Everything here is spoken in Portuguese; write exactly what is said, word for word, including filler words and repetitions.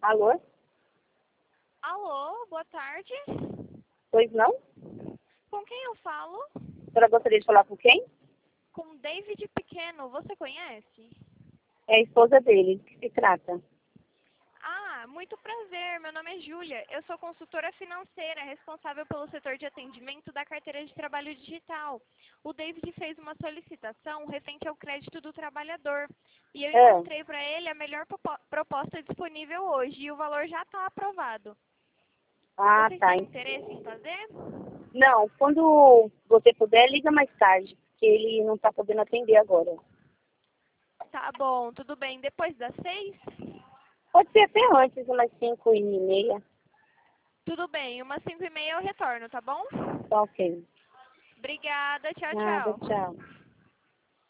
Alô? Alô, boa tarde. Pois não? Com quem eu falo? A senhora gostaria de falar com quem? Com David Pequeno, você conhece? É a esposa dele. Do que se trata? Ah, muito prazer, meu nome é Júlia. Eu sou consultora financeira, responsável pelo setor de atendimento da carteira de trabalho digital. O David fez uma solicitação referente ao crédito do trabalhador. E eu É. encontrei para ele a melhor propo- proposta disponível hoje e o valor já está aprovado. Ah, Vocês tá. têm interesse em fazer? Não, quando você puder, liga mais tarde, porque ele não está podendo atender agora. Tá bom, tudo bem. Depois das seis? Pode ser até antes, umas cinco e meia. Tudo bem, umas cinco e meia eu retorno, tá bom? Tá ok. Obrigada, tchau, Nada, tchau. tchau.